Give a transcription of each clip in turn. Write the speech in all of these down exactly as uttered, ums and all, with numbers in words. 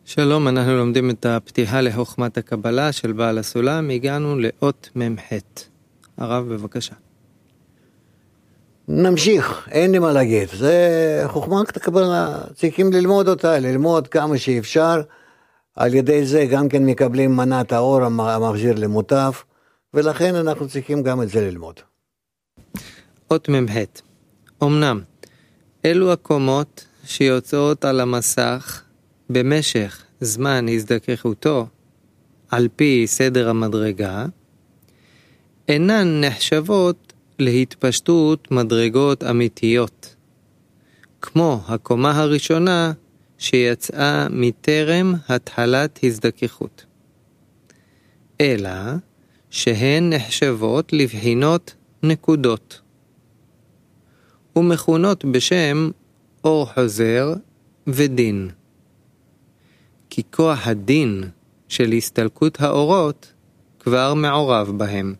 שלום, אנחנו לומדים את הפתיחה לחוכמת הקבלה של בעל הסולם, הגענו לאות ממ"ח. הרב, בבקשה. נמשיך, אין לי מה להגיד, זה חוכמת הקבלה, צריכים ללמוד אותה, ללמוד כמה שאפשר, על ידי זה גם כן מקבלים מנת האור המחזיר למוטב, ולכן אנחנו צריכים גם את זה ללמוד. אות ממ"ח. אמנם, אלו הקומות שיוצאות על המסך במשך זמן הזדככותו, על פי סדר המדרגה, אינן נחשבות להתפשטות מדרגות אמיתיות, כמו הקומה הראשונה שיצאה מטרם התחלת הזדככות, אלא שהן נחשבות לבחינות נקודות, ומכונות בשם אור חוזר ודין. כי כוח הדין של הסתלקות האורות כבר מעורב בהם.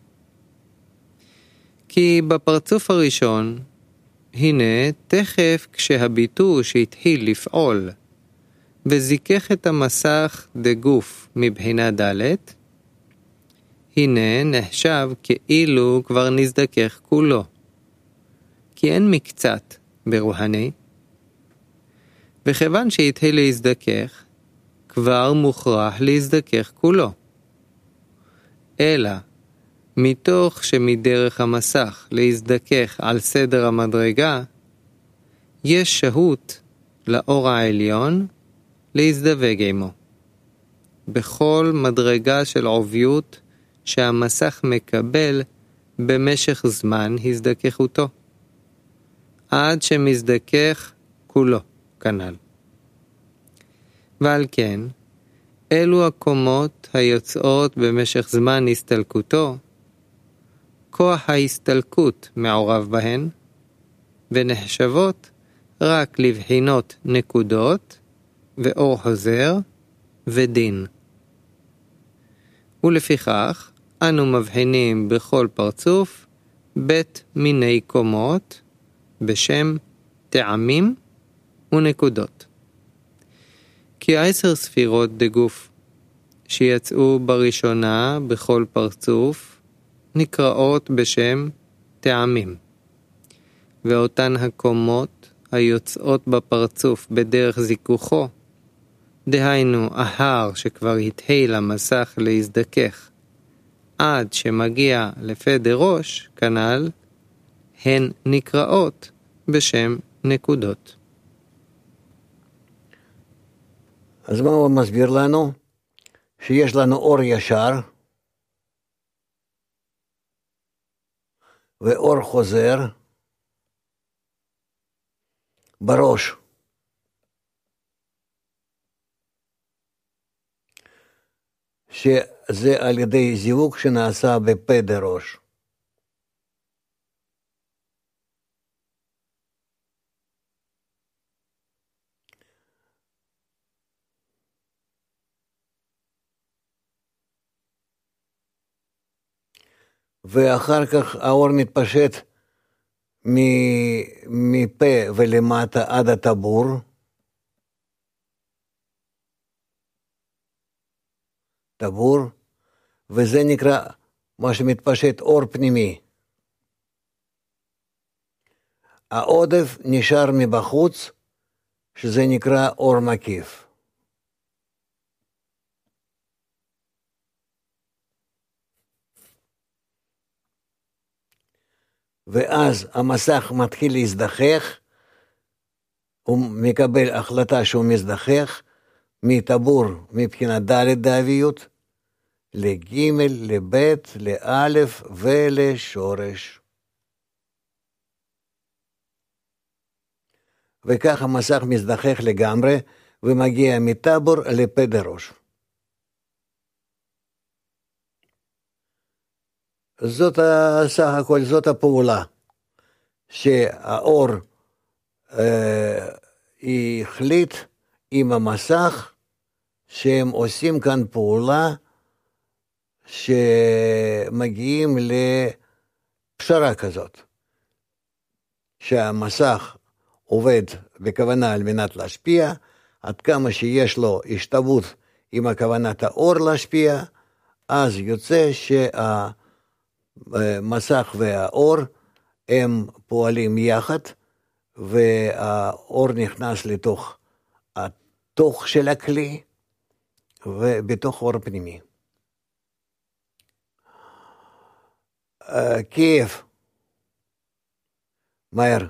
כי בפרצוף הראשון, הנה תכף כשהביטוש התחיל לפעול, וזיכך את המסך דגוף מבחינה ד', הנה נחשב כאילו כבר נזדכך כולו. כי אין מקצת ברוחני, וכיוון שהתחיל להזדכך, כבר מוכרח להזדכך כולו. אלא, מתוך שמדרך המסך להזדכך על סדר המדרגה, יש שהות לאור העליון להזדווג עמו. בכל מדרגה של עוביות שהמסך מקבל במשך זמן הזדככותו, עד שמזדכך כולו כנ"ל. ועל כן, אלו הקומות היוצאות במשך זמן הסתלקותו, כוח ההסתלקות מעורב בהן, ונחשבות רק לבחינות נקודות, ואור חוזר, ודין. ולפיכך, אנו מבחינים בכל פרצוף, בית מיני קומות, בשם טעמים ונקודות. כי עשר ספירות דגוף שיצאו בראשונה בכל פרצוף נקראות בשם טעמים, ואותן הקומות היוצאות בפרצוף בדרך זיכוכו, דהיינו ההר שכבר התחיל המסך להזדכך עד שמגיע לפד ראש כנ"ל, הן נקראות בשם נקודות. אז מה הוא מסביר לנו? שיש לנו אור ישר, ואור חוזר בראש. שזה על ידי זיווג שנעשה בפה דראש. ואחר כך האור מתפשט מפה ולמטה עד הטבור, טבור, וזה נקרא מה שמתפשט אור פנימי. העודף נשאר מבחוץ, שזה נקרא אור מקיף. ואז המסך מתחיל להזדכך, הוא מקבל החלטה שהוא מזדכך, מטבור מבחינת ד' דאביות, לג' לב' לאלף ולשורש. וכך המסך מזדכך לגמרי, ומגיע מטבור לפה דראש. זאת סך הכל, זאת הפעולה, שהאור אה, החליט עם המסך, שהם עושים כאן פעולה, שמגיעים לפשרה כזאת, שהמסך עובד בכוונה על מנת להשפיע, עד כמה שיש לו השתוות עם הכוונת האור להשפיע, אז יוצא שהמסך והאור הם פועלים יחד, והאור נכנס לתוך התוך של הכלי, ובתוך אור פנימי. Киев. Майер.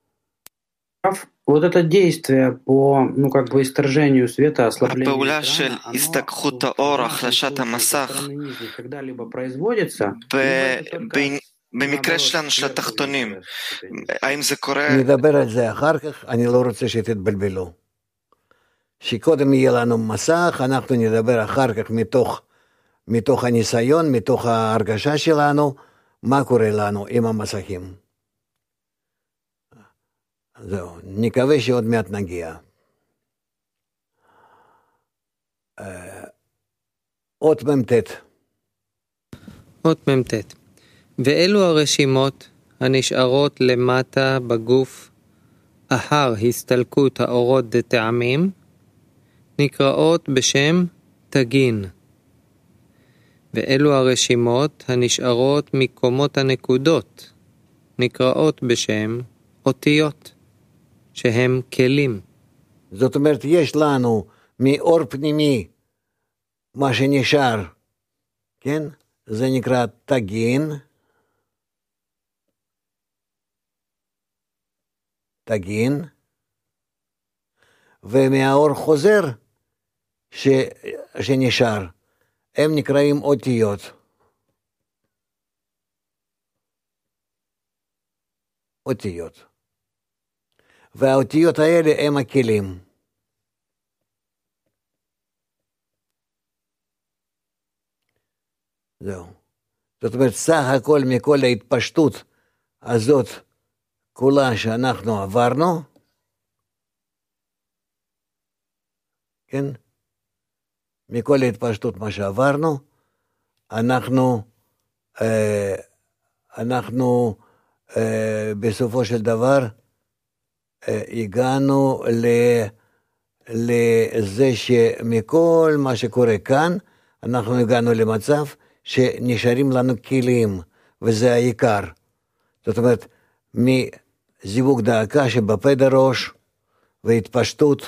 Вот это действие по, ну, как бы исторжению света, ослаблению הפעולה של экрана, הסתגחות האור, החלשת המסך, когда-либо производится, במקרה שלנו של התחתונים, האם זה קורה? נדבר על זה אחר כך, אני לא רוצה שתתבלבלו. שקודם יהיה לנו מסך, אנחנו נדבר אחר כך מתוך, מתוך הניסיון, מתוך ההרגשה שלנו, מה קורה לנו עם המסכים. זהו, נקווה שעוד מעט נגיע. אות ממתת. אות ממתת. ואלו הרשימות הנשארות למטה בגוף אחר הסתלקות האורות דטעמים, נקראות בשם תגין. ואלו הרשימות הנשארות מקומות הנקודות, נקראות בשם אותיות, שהם כלים. זאת אומרת, יש לנו מאור פנימי מה שנשאר, כן? זה נקרא תגין, תגין, ומהאור חוזר ש... שנשאר, הם נקראים אותיות. אותיות. והאותיות האלה הם הכלים. זהו. זאת אומרת, סך הכל מכל ההתפשטות הזאת, כולה שאנחנו עברנו, כן? מכל ההתפשטות מה שעברנו, אנחנו, אה, אנחנו אה, בסופו של דבר, אה, הגענו ל, לזה שמכל מה שקורה כאן, אנחנו הגענו למצב שנשארים לנו כלים, וזה העיקר. זאת אומרת, מזיווג דאקה שבפה דרוש, והתפשטות,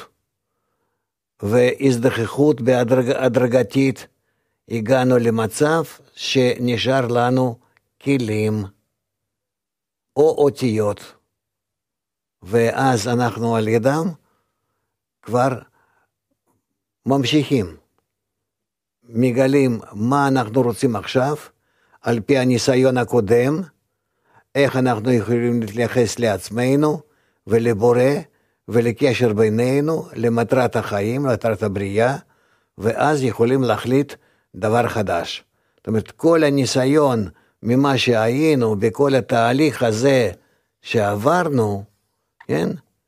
והזדחכות בהדרגתית, הגענו למצב שנשאר לנו כלים, או אותיות, ואז אנחנו על ידם כבר ממשיכים. מגלים מה אנחנו רוצים עכשיו, על פי הניסיון הקודם, איך אנחנו יכולים להתייחס לעצמנו ולבורא, ולקשר בינינו, למטרת החיים, למטרת הבריאה, ואז יכולים להחליט דבר חדש. זאת אומרת, כל הניסיון ממה שהיינו, בכל התהליך הזה שעברנו, כן?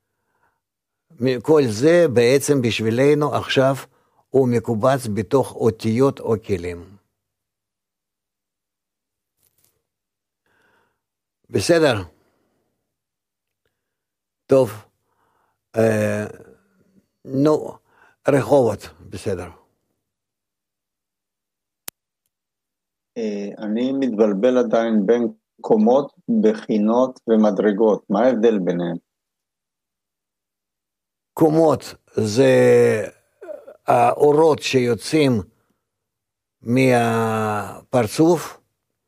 כל זה בעצם בשבילנו עכשיו, הוא מקובץ בתוך אותיות או כלים. בסדר? טוב. אה, נו, רחובות, בסדר. אני מתבלבל עדיין בין קומות, בחינות ומדרגות. מה ההבדל ביניהם? קומות זה האורות שיוצאים מהפרצוף,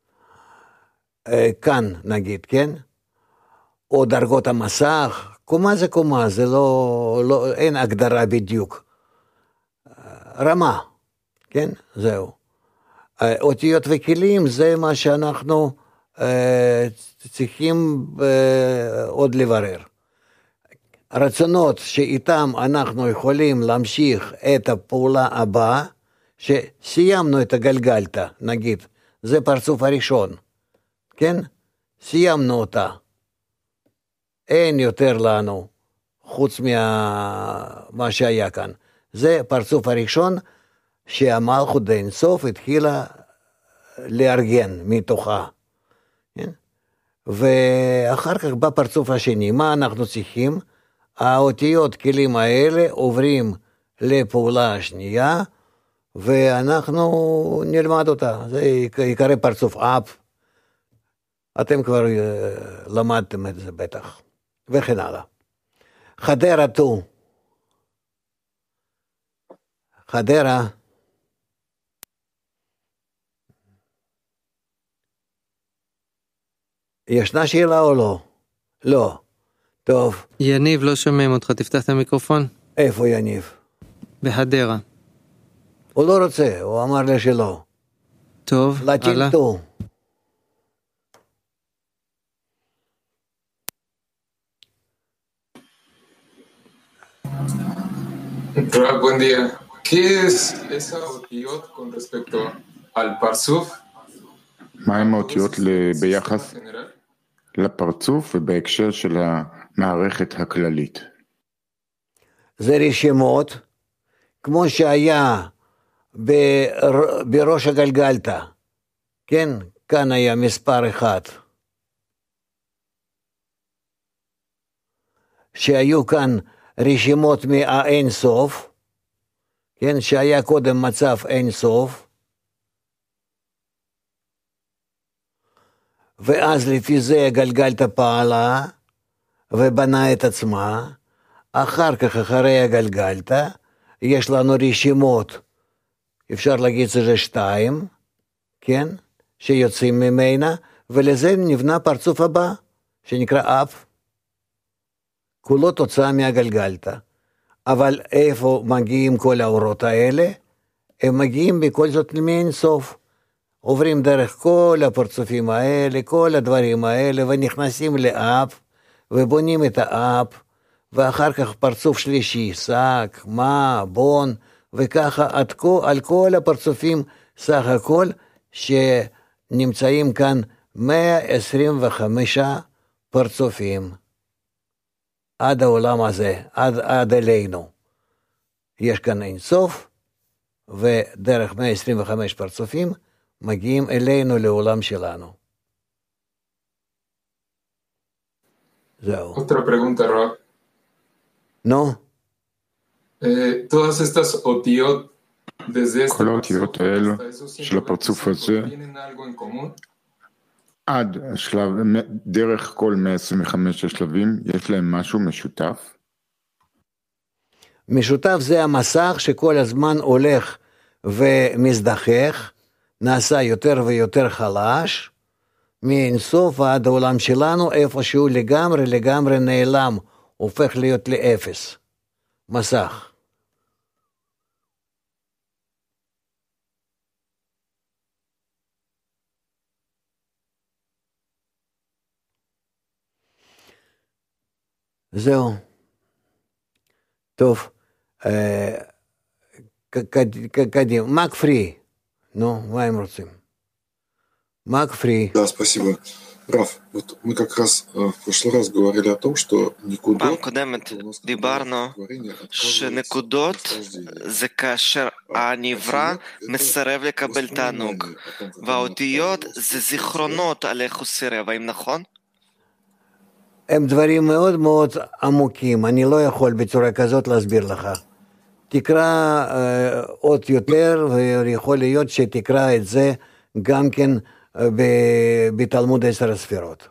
כאן נגיד, כן? או דרגות המסך, קומה זה קומה, זה לא, לא, אין הגדרה בדיוק. רמה, כן? זהו. אותיות וכלים זה מה שאנחנו אה, צריכים אה, עוד לברר. רצונות שאיתם אנחנו יכולים להמשיך את הפעולה הבאה, שסיימנו את הגלגלתא, נגיד, זה פרצוף הראשון, כן? סיימנו אותה. אין יותר לנו, חוץ מה שהיה כאן. זה פרצוף הראשון, שהמלכות דאין סוף התחילה לארגן מתוכה. כן? ואחר כך בפרצוף השני, מה אנחנו צריכים? האותיות כלים האלה עוברים לפעולה השנייה, ואנחנו נלמד אותה. זה יקרא פרצוף אב. אתם כבר למדתם את זה בטח. וכן הלאה. חדרה תו. חדרה. ישנה שאלה או לא? לא. טוב. יניב, לא שומעים אותך, תפתח את המיקרופון. איפה יניב? בהדרה. הוא לא רוצה, הוא אמר לי שלא. טוב, הלאה. לטינטו. Hola, buen día. ¿Qué es esa otiyot con respecto al parsuf? מה הם האותיות ביחס לפרצוף ובהקשר של המערכת הכללית? זה רשימות, כמו שהיה בר, בראש הגלגלתא, כן? כאן היה מספר אחד. שהיו כאן רשימות מהאין סוף, כן? שהיה קודם מצב אין סוף, ואז לפי זה הגלגלתא פעלה ובנה את עצמה. אחר כך, אחרי הגלגלתא, יש לנו רשימות, אפשר להגיד שזה שתיים, כן? שיוצאים ממנה, ולזה נבנה פרצוף הבא, שנקרא אב. כולו תוצאה מהגלגלתא. אבל איפה מגיעים כל האורות האלה? הם מגיעים בכל זאת מאין סוף. עוברים דרך כל הפרצופים האלה, כל הדברים האלה, ונכנסים לאב, ובונים את האב, ואחר כך פרצוף שלישי, שק, מה, בון, וככה עד כה, על כל הפרצופים סך הכל, שנמצאים כאן מאה עשרים וחמישה פרצופים. עד העולם הזה, עד, עד אלינו. יש כאן אין סוף, ודרך מאה עשרים וחמישה פרצופים, מגיעים אלינו לעולם שלנו. זהו. Otra pregunta, Rab. נו? Eh, todas estas otiyot, desde este כל האותיות האלו של הפרצוף הזה, ¿tienen algo en común? עד השלב, דרך כל מאה עשרים וחמישה השלבים, יש להם משהו משותף? משותף זה המסך שכל הזמן הולך ומזדחך, נעשה יותר ויותר חלש, מאינסוף עד העולם שלנו, איפשהו לגמרי לגמרי נעלם, הופך להיות לאפס. מסך. זהו. טוב. קדימה. מק פרי. Ну, מה הם רוצים? Мак фри. Да, спасибо. Раф, вот мы как раз в прошлый раз говорили о том, что никудот... פעם קודמת דיברנו שנקודות זה כאשר הנברא מסרב לקבל תענוג, והאותיות זה זיכרונות על איך הוא סירב, האם נכון? הם דברים מאוד מאוד עמוקים, אני לא יכול בצורה כזאת להסביר לך. תקרא אה, עוד יותר, ויכול להיות שתקרא את זה גם כן בתלמוד עשר הספירות.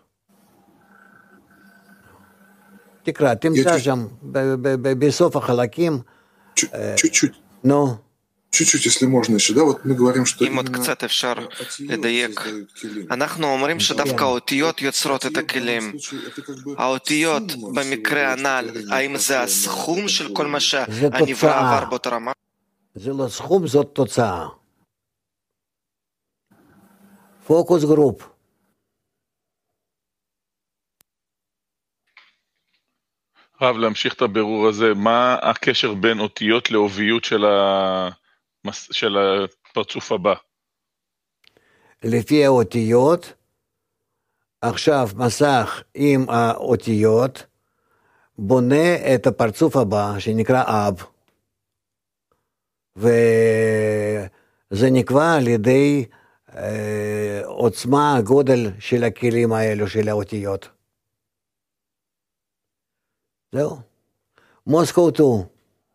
תקרא, תמצא שם, בסוף החלקים. Чуть-чуть. נו. Чуть-чуть, если можно еще, да, вот мы говорим, что... אם עוד קצת אפשר לדייק. אנחנו אומרים שדווקא האותיות יוצרות את הכלים. האותיות במקרה הנ"ל, האם זה הסכום של כל מה שהנברא עבר באותה רמה? זה לא סכום, זאת תוצאה. פוקוס גרופ. רב, להמשיך את הבירור הזה, מה הקשר בין אותיות לעוביות של, ה... של הפרצוף הבא? לפי האותיות, עכשיו מסך עם האותיות, בונה את הפרצוף הבא, שנקרא אב, וזה נקבע על ידי אה, עוצמה, גודל של הכלים האלו, של האותיות. זהו, Moscow two.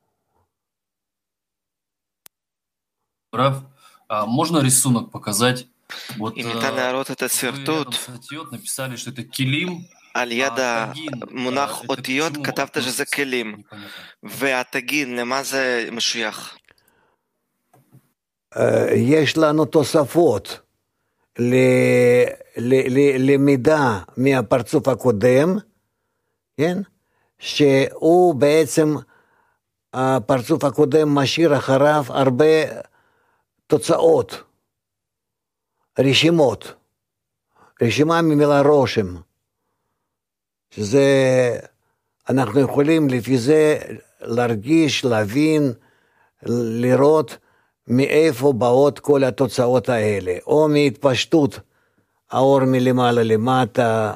Рав, а можно рисунок показать? Вот אם ניתן להראות את вы הסרטוט, рядом с אותיות написали, что это килим, על יד а тагин, המונח это אותיות почему כתבת שזה относится? כלים, Непонятно. והתגין, למה זה משוייך? יש לנו תוספות ל- ל- ל- למידע מהפרצוף הקודם, כן? שהוא בעצם, הפרצוף הקודם משאיר אחריו הרבה תוצאות, רשימות, רשימה ממילה רושם, שזה, אנחנו יכולים לפי זה להרגיש, להבין, לראות מאיפה באות כל התוצאות האלה, או מהתפשטות האור מלמעלה למטה,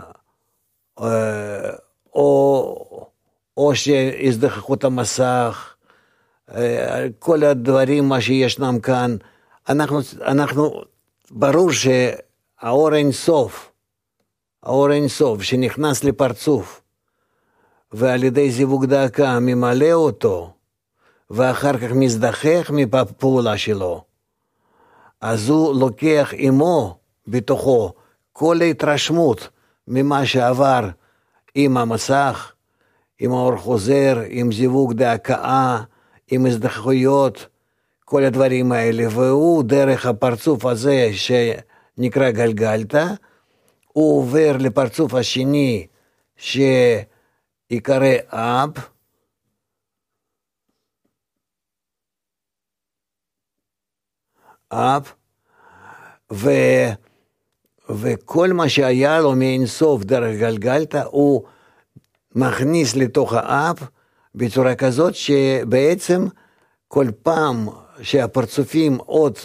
או, או שהזדחכות המסך, כל הדברים מה שישנם כאן, אנחנו, אנחנו, ברור שהאור אין סוף, האור אין סוף שנכנס לפרצוף, ועל ידי זיווג דקה ממלא אותו, ואחר כך מזדחך מפעולה שלו, אז הוא לוקח עמו בתוכו כל ההתרשמות ממה שעבר עם המסך, עם האור חוזר, עם זיווג דהקאה, עם הזדחכויות, כל הדברים האלה, והוא דרך הפרצוף הזה שנקרא גלגלתא, הוא עובר לפרצוף השני שיקרא אב, אב, ו, וכל מה שהיה לו מאינסוף דרך גלגלתא, הוא מכניס לתוך האב, בצורה כזאת שבעצם כל פעם שהפרצופים עוד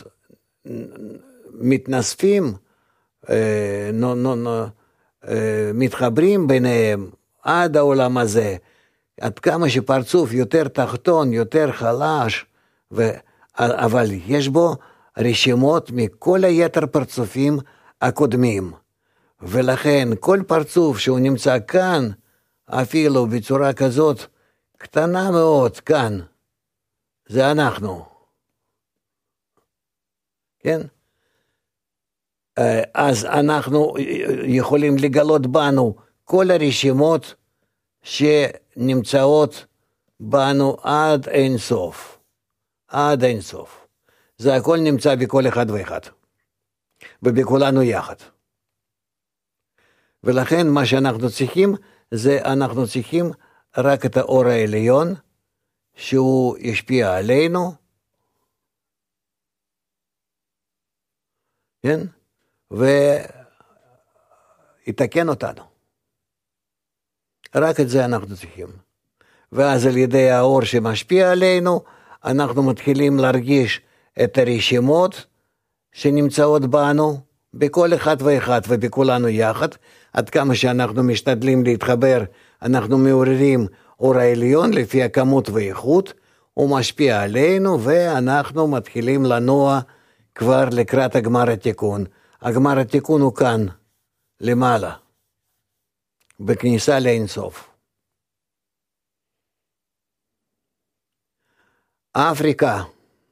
מתנספים, נו, נו, נו, מתחברים ביניהם עד העולם הזה, עד כמה שפרצוף יותר תחתון, יותר חלש, ו, אבל יש בו רשימות מכל היתר פרצופים הקודמים, ולכן כל פרצוף שהוא נמצא כאן, אפילו בצורה כזאת קטנה מאוד כאן, זה אנחנו, כן? אז אנחנו יכולים לגלות בנו כל הרשימות שנמצאות בנו עד אין סוף, עד אין סוף. זה הכל נמצא בכל אחד ואחד, ובכולנו יחד. ולכן מה שאנחנו צריכים, זה אנחנו צריכים רק את האור העליון, שהוא ישפיע עלינו, כן? ויתקן אותנו. רק את זה אנחנו צריכים. ואז על ידי האור שמשפיע עלינו, אנחנו מתחילים להרגיש את הרשימות שנמצאות בנו, בכל אחד ואחד ובכולנו יחד, עד כמה שאנחנו משתדלים להתחבר, אנחנו מעוררים אור העליון לפי הכמות ואיכות, הוא משפיע עלינו ואנחנו מתחילים לנוע כבר לקראת הגמר התיקון. הגמר התיקון הוא כאן, למעלה, בכניסה לאינסוף. אפריקה.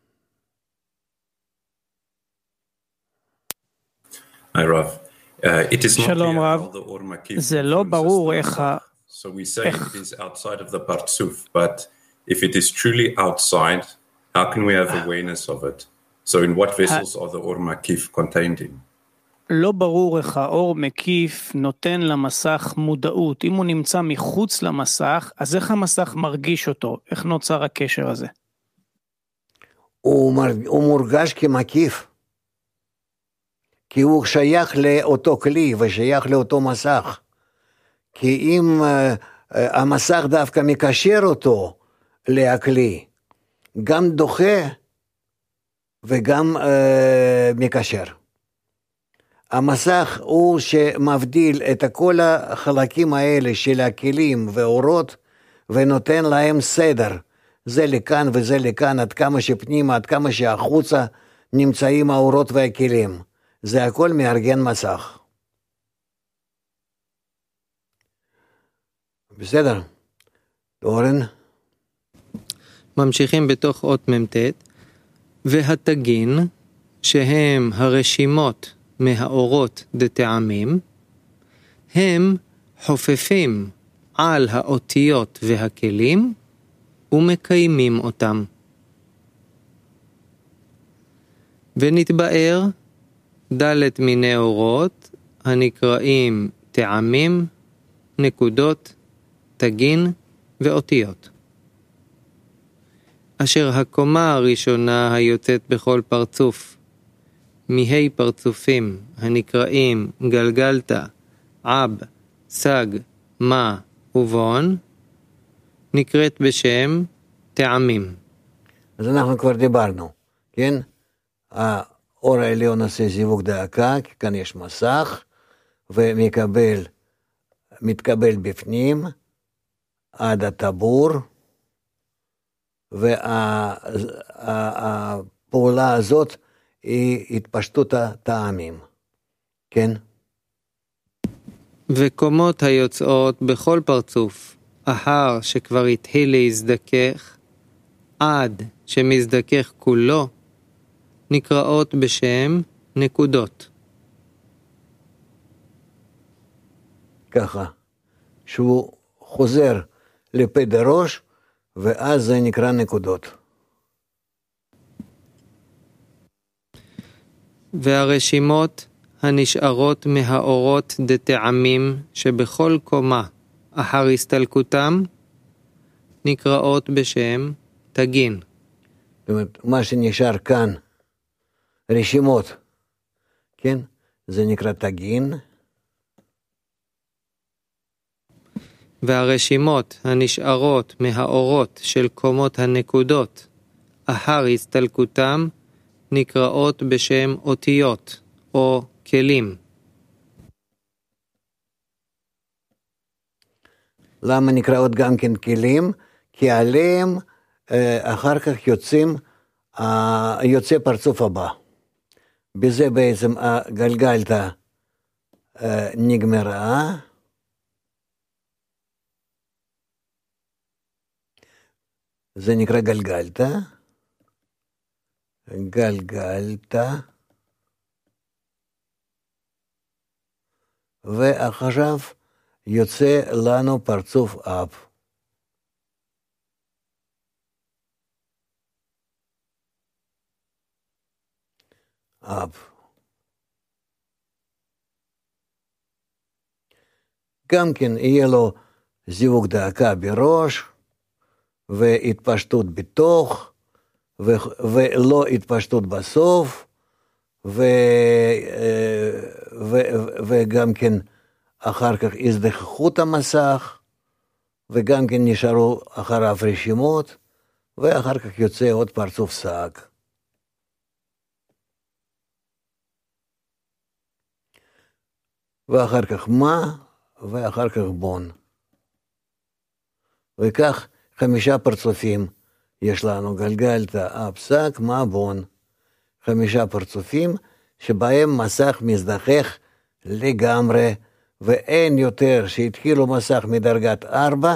Hi, Rav. Uh, it is not שלום clear רב, how the Or Makif זה לא ברור איך ה... So we say it is outside of the Partsuf, but if it is truly outside, how can we have awareness of it? So in what vessels are the Or Makif contained in? לא ברור איך האור מקיף נותן למסך מודעות. אם הוא נמצא מחוץ למסך, אז איך המסך מרגיש אותו? איך נוצר הקשר הזה? הוא, מרג... הוא מורגש כמקיף. כי הוא שייך לאותו כלי ושייך לאותו מסך. כי אם uh, uh, המסך דווקא מקשר אותו לכלי, גם דוחה וגם uh, מקשר. המסך הוא שמבדיל את כל החלקים האלה של הכלים ואורות, ונותן להם סדר. זה לכאן וזה לכאן, עד כמה שפנימה, עד כמה שהחוצה נמצאים האורות והכלים. זה הכל מארגן מסך. בסדר? אורן? ממשיכים בתוך אות ממתת, והתגין, שהם הרשימות מהאורות דטעמים, הם חופפים על האותיות והכלים ומקיימים אותם. ונתבאר דלת מיני אורות הנקראים טעמים, נקודות, תגין ואותיות. אשר הקומה הראשונה היוצאת בכל פרצוף, מהי פרצופים הנקראים גלגלתא, עב, סג, מה ובון, נקראת בשם טעמים. אז אנחנו כבר דיברנו, כן? האור העליון עושה זיווג דאקה, כי כאן יש מסך, ומקבל, מתקבל בפנים, עד הטבור, והפעולה הזאת היא התפשטות הטעמים, כן? וקומות היוצאות בכל פרצוף, אחר שכבר התחיל להזדכך, עד שמזדכך כולו, נקראות בשם נקודות. ככה, שהוא חוזר לפה דראש, ואז זה נקרא נקודות. והרשימות הנשארות מהאורות דטעמים שבכל קומה אחר הסתלקותם, נקראות בשם תגין. זאת אומרת, מה שנשאר כאן, רשימות, כן? זה נקרא תגין. והרשימות הנשארות מהאורות של קומות הנקודות אחר הסתלקותם, נקראות בשם אותיות או כלים. למה נקראות גם כן כלים? כי עליהם אחר כך יוצאים, יוצא פרצוף הבא. בזה בעצם הגלגלתא נגמרה. זה נקרא גלגלתא. גלגלתא. ועכשיו יוצא לנו פרצוף אב. אב. גם כן יהיה לו זיווג דאקה בראש, והתפשטות בתוך, ו- ולא התפשטות בסוף, ו- ו- וגם כן אחר כך הזדככות המסך, וגם כן נשארו אחריו רשימות, ואחר כך יוצא עוד פרצוף סג. ואחר כך מה, ואחר כך בון. וכך חמישה פרצופים יש לנו, גלגלתא, אב, סג, מה, בון. חמישה פרצופים שבהם מסך מזדכך לגמרי, ואין יותר שהתחילו מסך מדרגת ארבע,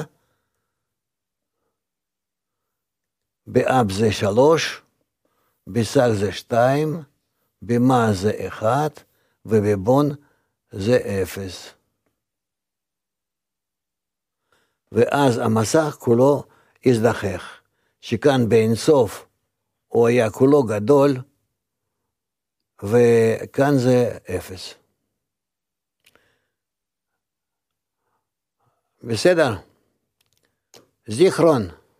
באב זה שלוש, בסג זה שתיים, במה זה אחד, ובבון זה אפס. ואז המסך כולו הזדכך, שכאן באינסוף הוא היה כולו גדול, וכאן זה אפס. בסדר? זיכרון.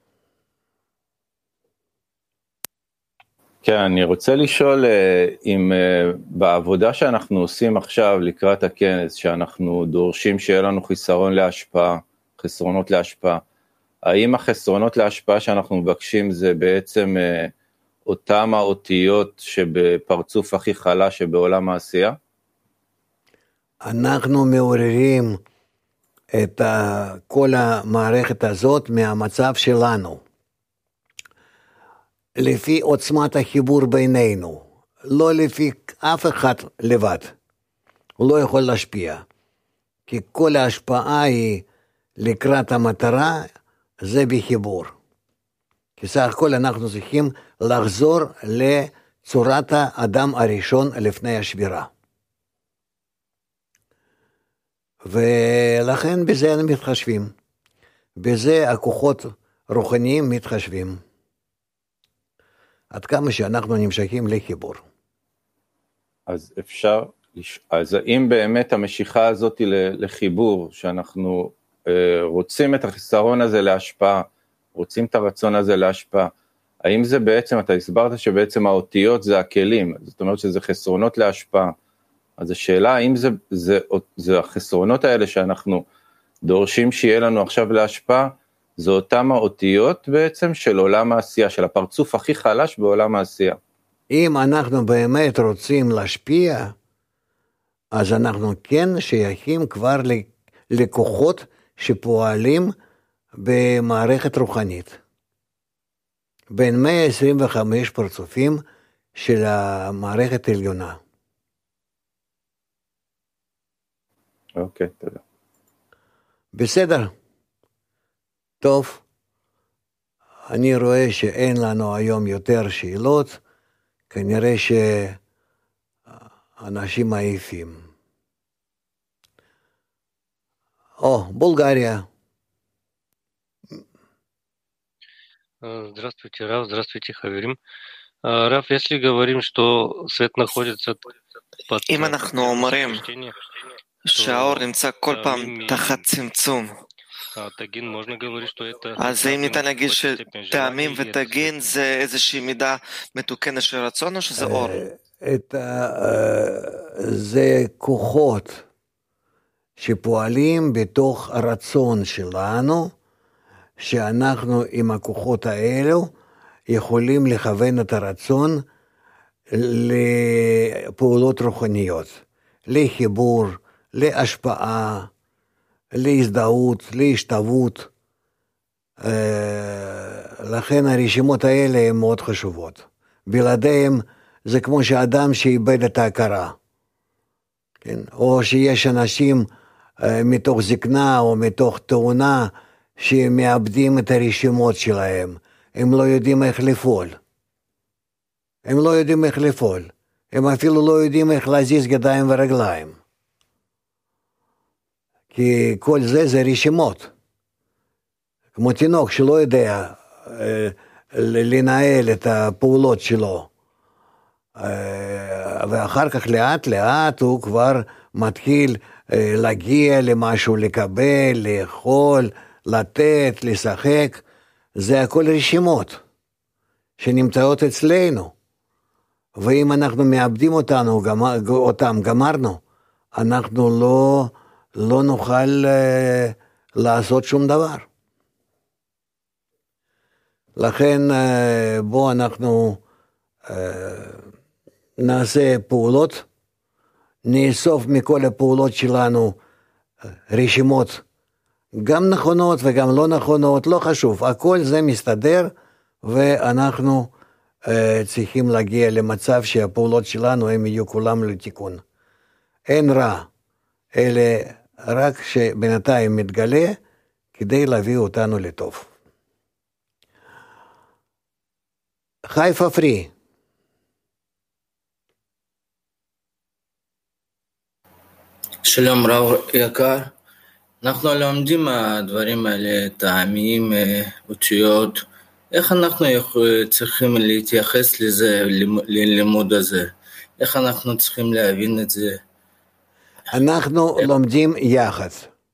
כן, אני רוצה לשאול אם בעבודה שאנחנו עושים עכשיו לקראת הכנס, שאנחנו דורשים שיהיה לנו חיסרון להשפעה, חסרונות להשפעה, האם החסרונות להשפעה שאנחנו מבקשים זה בעצם אותם האותיות שבפרצוף הכי חלש שבעולם העשייה? אנחנו מעוררים את כל המערכת הזאת מהמצב שלנו. לפי עוצמת החיבור בינינו, לא לפי אף אחד לבד. הוא לא יכול להשפיע. כי כל ההשפעה היא לקראת המטרה, זה בחיבור. כי סך הכל אנחנו צריכים לחזור לצורת האדם הראשון לפני השבירה. ולכן בזה הם מתחשבים. בזה הכוחות רוחניים מתחשבים. עד כמה שאנחנו נמשכים לחיבור. אז אפשר, אז האם באמת המשיכה הזאת לחיבור, שאנחנו רוצים את החיסרון הזה להשפעה, רוצים את הרצון הזה להשפעה, האם זה בעצם, אתה הסברת שבעצם האותיות זה הכלים, זאת אומרת שזה חסרונות להשפעה, אז השאלה האם זה, זה, זה החסרונות האלה שאנחנו דורשים שיהיה לנו עכשיו להשפעה, זה אותם האותיות בעצם של עולם העשייה, של הפרצוף הכי חלש בעולם העשייה. אם אנחנו באמת רוצים להשפיע, אז אנחנו כן שייכים כבר לכוחות שפועלים במערכת רוחנית. בין מאה עשרים וחמישה פרצופים של המערכת העליונה. אוקיי, תודה. בסדר. טוב. אני רואה שאין לנו היום יותר שאלות. כנראה שאנשים עייפים. О, Болгария. Здравствуйте, Рав, здравствуйте, Хаверим. Рав, если говорим, что свет находится под... אם אנחנו אומרים שהאור נמצא כל פעם תחת צמצום, אז האם ניתן להגיד שטעמים ותגין זה איזושהי מידה מתוקנת של רצון או שזה אור? זה כוחות שפועלים בתוך הרצון שלנו, שאנחנו עם הכוחות האלו יכולים לכוון את הרצון לפעולות רוחניות, לחיבור, להשפעה, להזדהות, להשתוות. לכן הרשימות האלה הן מאוד חשובות. בלעדיהם זה כמו שאדם שאיבד את ההכרה. כן? או שיש אנשים מתוך זקנה או מתוך תאונה שמאבדים את הרשימות שלהם. הם לא יודעים איך לפעול. הם לא יודעים איך לפעול. הם אפילו לא יודעים איך להזיז ידיים ורגליים. כי כל זה זה רשימות. כמו תינוק שלא יודע אה, לנהל את הפעולות שלו. אה, ואחר כך לאט לאט הוא כבר מתחיל אה, להגיע למשהו, לקבל, לאכול, לתת, לשחק. זה הכל רשימות שנמצאות אצלנו. ואם אנחנו מאבדים אותנו, גמר, אותם, גמרנו, אנחנו לא... לא נוכל uh, לעשות שום דבר. לכן uh, בוא אנחנו uh, נעשה פעולות, נאסוף מכל הפעולות שלנו uh, רשימות, גם נכונות וגם לא נכונות, לא חשוב, הכל זה מסתדר, ואנחנו uh, צריכים להגיע למצב שהפעולות שלנו הם יהיו כולם לתיקון. אין רע, אלה רק שבינתיים מתגלה כדי להביא אותנו לטוב. חיפה פרי. שלום רב יקר, אנחנו לומדים הדברים האלה, טעמים, אותיות, איך אנחנו צריכים להתייחס לזה, ללימוד הזה, איך אנחנו צריכים להבין את זה? אנחנו לומדים יחד,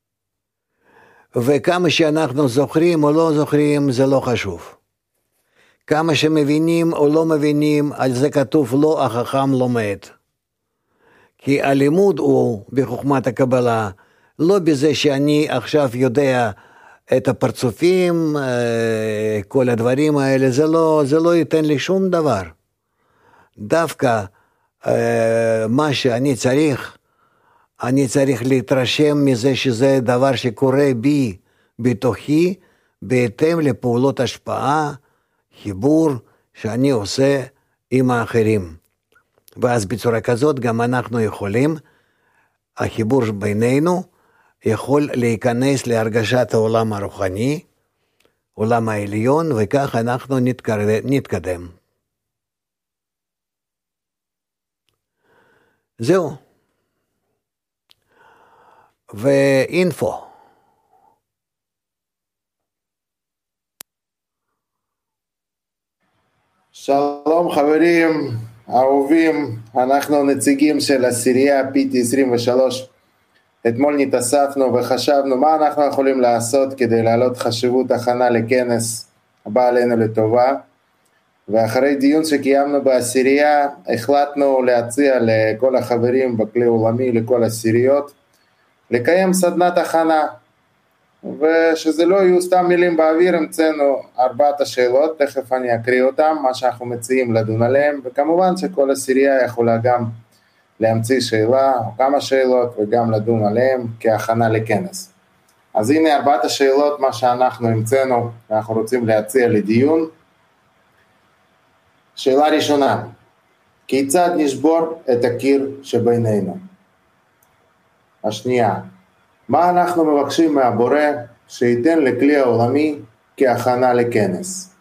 וכמה שאנחנו זוכרים או לא זוכרים זה לא חשוב. כמה שמבינים או לא מבינים, על זה כתוב לא החכם לומד. כי הלימוד הוא בחוכמת הקבלה, לא בזה שאני עכשיו יודע את הפרצופים, כל הדברים האלה, זה לא, זה לא ייתן לי שום דבר. דווקא מה שאני צריך, אני צריך להתרשם מזה שזה דבר שקורה בי, בתוכי, בהתאם לפעולות השפעה, חיבור שאני עושה עם האחרים. ואז בצורה כזאת גם אנחנו יכולים, החיבור בינינו יכול להיכנס להרגשת העולם הרוחני, העולם העליון, וכך אנחנו נתקדם. זהו. ואינפו. שלום חברים, אהובים, אנחנו נציגים של עשירייה פי טי עשרים ושלוש. אתמול נתאספנו וחשבנו מה אנחנו יכולים לעשות כדי להעלות חשיבות הכנה לכנס הבא עלינו לטובה, ואחרי דיון שקיימנו בעשירייה החלטנו להציע לכל החברים בכלי עולמי, לכל עשיריות, לקיים סדנת הכנה, ושזה לא יהיו סתם מילים באוויר. המצאנו ארבעת השאלות, תכף אני אקריא אותם, מה שאנחנו מציעים לדון עליהם, וכמובן שכל עשירייה יכולה גם להמציא שאלה או כמה שאלות וגם לדון עליהם כהכנה לכנס. אז הנה ארבעת השאלות, מה שאנחנו המצאנו ואנחנו רוצים להציע לדיון. שאלה ראשונה, כיצד נשבור את הקיר שבינינו? השנייה, מה אנחנו מבקשים מהבורא שייתן לכלי העולמי כהכנה לכנס?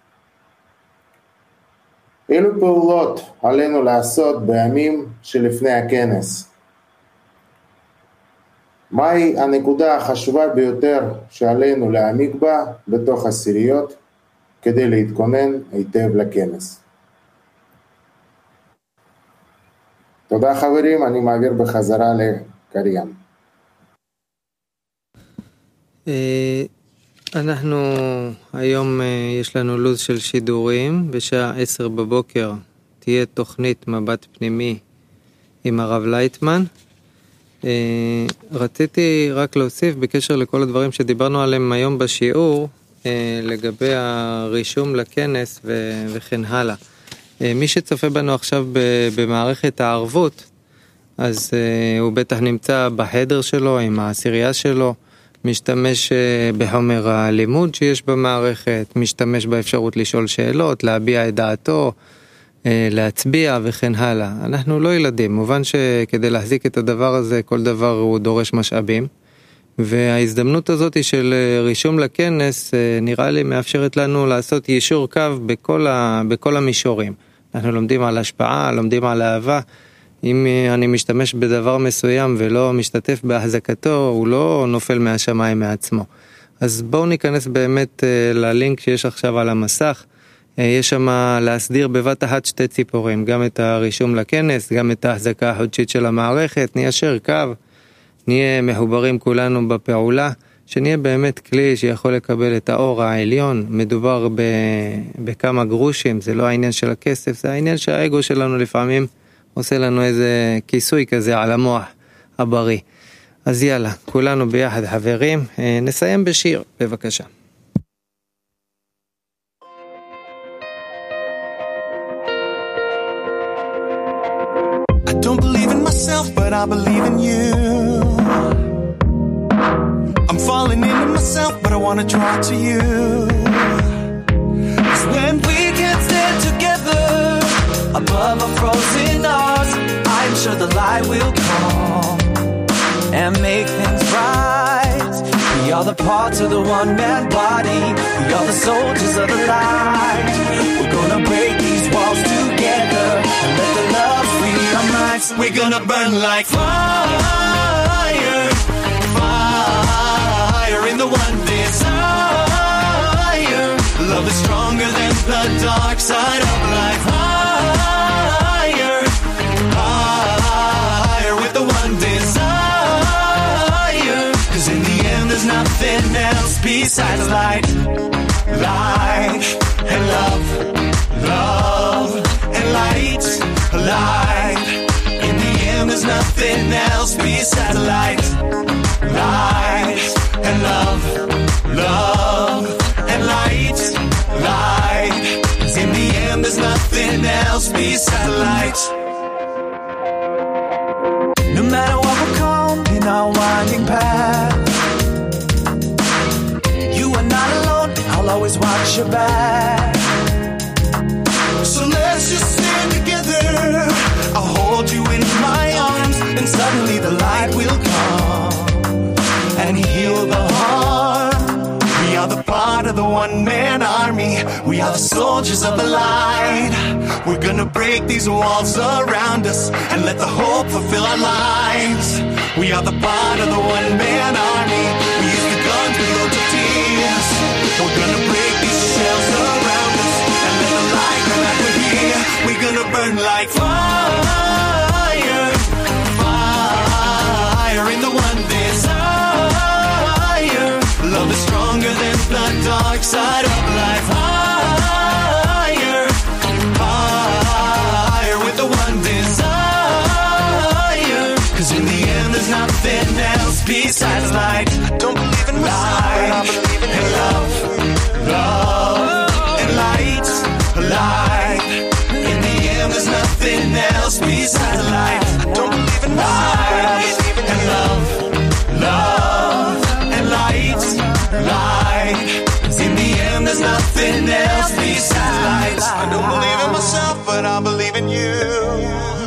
אילו פעולות עלינו לעשות בימים שלפני הכנס? מהי הנקודה החשובה ביותר שעלינו להעמיק בה בתוך עשיריות כדי להתכונן היטב לכנס? תודה חברים, אני מעביר בחזרה לקריין. אנחנו היום יש לנו לוז של שידורים, בשעה עשר בבוקר תהיה תוכנית מבט פנימי עם הרב לייטמן. רציתי רק להוסיף בקשר לכל הדברים שדיברנו עליהם היום בשיעור, לגבי הרישום לכנס וכן הלאה. מי שצופה בנו עכשיו במערכת הערבות, אז הוא בטח נמצא בחדר שלו עם העשירייה שלו, משתמש בחומר הלימוד שיש במערכת, משתמש באפשרות לשאול שאלות, להביע את דעתו, להצביע וכן הלאה. אנחנו לא ילדים, מובן שכדי להחזיק את הדבר הזה, כל דבר הוא דורש משאבים, וההזדמנות הזאת של רישום לכנס נראה לי מאפשרת לנו לעשות יישור קו בכל, ה, בכל המישורים. אנחנו לומדים על השפעה, לומדים על אהבה. אם אני משתמש בדבר מסוים ולא משתתף בהחזקתו, הוא לא נופל מהשמיים מעצמו. אז בואו ניכנס באמת ללינק שיש עכשיו על המסך. יש שם להסדיר בבת אחת שתי ציפורים, גם את הרישום לכנס, גם את ההחזקה החודשית של המערכת. ניישר קו, נהיה מחוברים כולנו בפעולה, שנהיה באמת כלי שיכול לקבל את האור העליון. מדובר ב... בכמה גרושים, זה לא העניין של הכסף, זה העניין שהאגו שלנו לפעמים עושה לנו איזה כיסוי כזה על המוח הבריא. אז יאללה, כולנו ביחד חברים, נסיים בשיר, בבקשה. I don't believe in myself, but I believe in you. I'm falling into myself, but I want to draw to you. 'Cause when we can stand together above our frozen hearts, I'm sure the light will come and make things right. We are the parts of the one-man body. We are the soldiers of the light. We're gonna break these walls together and let the love free our minds. We're gonna burn like fire, fire in the one desire. Love is stronger than the dark side of life. Higher, higher with the one desire. 'Cause in the end there's nothing else besides light. Light and love, love and light, light. In the end there's nothing else besides light. Light and love, love and light, light. 'Cause in the end there's nothing else besides light. No matter what will come in our winding path, you are not alone, I'll always watch your back. So let's just stand together, I'll hold you in my arms, and suddenly the light will come and heal the heart. We are the part of the one man We are the soldiers of the light. We're gonna break these walls around us and let the hope fulfill our lives. We are the part of the one-man army. We use the guns, we load the tears. We're gonna break these shells around us and let the light come back with here. We're gonna burn like fire, fire in the one desire. Love is stronger than the dark side of life. Higher, higher with the one desire. Cause in the end there's nothing else besides light. Don't believe in light, I believe in love, love and light, light. In the end there's nothing else besides light. Don't believe in light, I believe in love, love and light, light. Cause in the end there's nothing else besides light. I don't believe in myself, but I believe in you.